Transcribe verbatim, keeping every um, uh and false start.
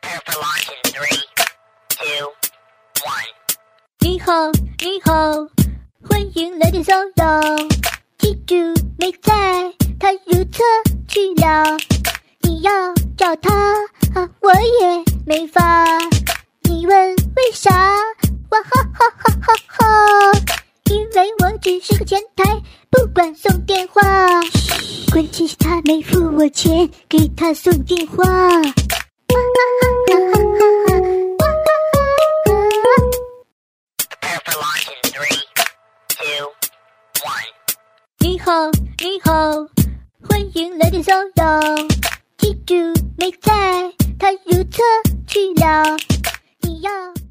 Prepare for launch in three, two, one. 你好，你好，欢迎来电骚扰。记住没在，他如厕去了。你要找他，啊、我也没法。你问为啥？哇哈哈哈哈哈！因为我只是个前台，不管送电话。关键是他没付我钱，给他送电话。 Prepare for launch in three, two, one. 你好，你好，欢迎来电骚扰。记住没在，他如厕去了。你要。